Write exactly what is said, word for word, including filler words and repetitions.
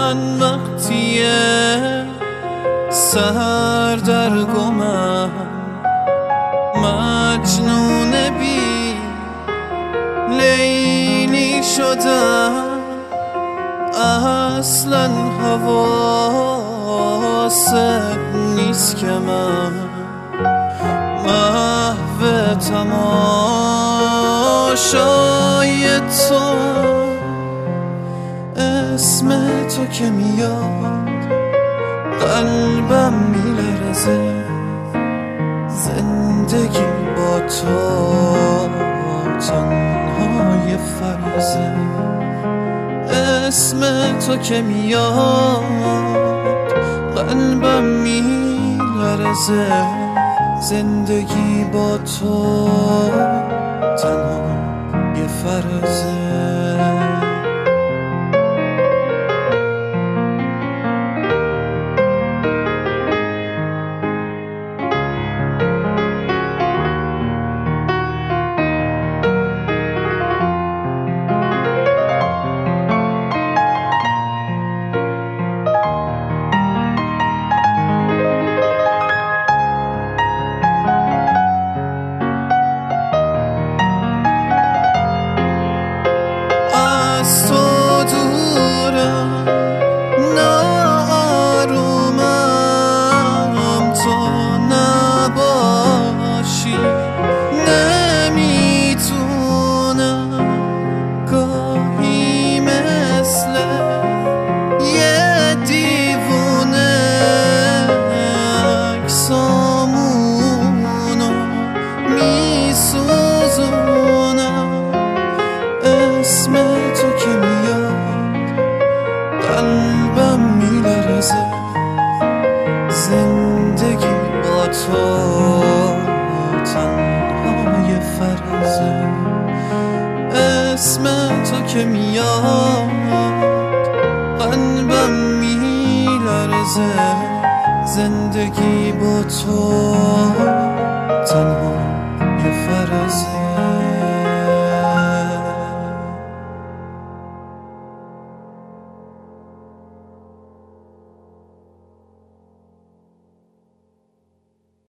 من وقتیه سهر در گمم مجنون بی لیلی شدم اصلا حواسم نیست که من محو تماشای تو اسم تو که میاد قلبم میلرزه زندگی با تو تنهای فرزه اسم تو که میاد قلبم میلرزه زندگی با تو تنهای فرزه از تو دورم ناآرومم تو نباشی نمیتونم گاهی مثل یه دیوونه عکسامونو میسوزونم اسم تو که میاد قلبم میلرزه زندگی با تو تنهای فرزه اسم تو که میاد قلبم میلرزه زندگی با تو تنهای فرزه